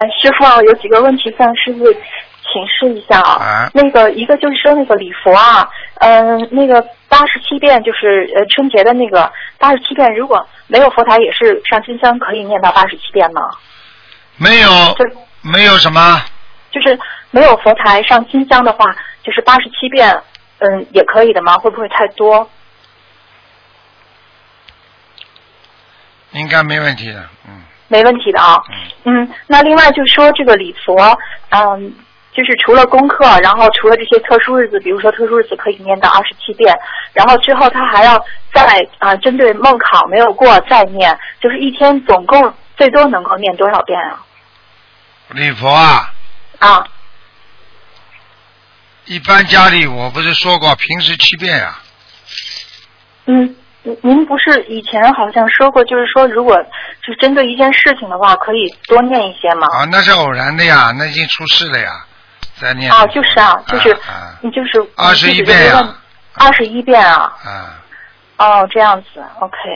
师傅啊，有几个问题向师傅请示一下啊。那个一个就是说那个礼佛啊，那个87遍就是春节的那个87遍，如果没有佛台也是上金香可以念到87遍吗？ 没有，没有什么？ 就是没有佛台上金香的话，就是87遍，也可以的吗？会不会太多？ 应该没问题的， 没问题的啊。那另外就说这个礼佛，就是除了功课，然后除了这些特殊日子，比如说特殊日子可以念到27遍，然后之后他还要再针对梦考没有过再念，就是一天总共最多能够念多少遍啊？ 礼佛啊？一般家里我不是说过平时7遍啊。 您不是以前好像说过，就是说如果是针对一件事情的话，可以多念一些吗？ 那是偶然的呀，那已经出事了呀，再念。 就是就是 21遍呀。 21遍啊。这样子 ，OK。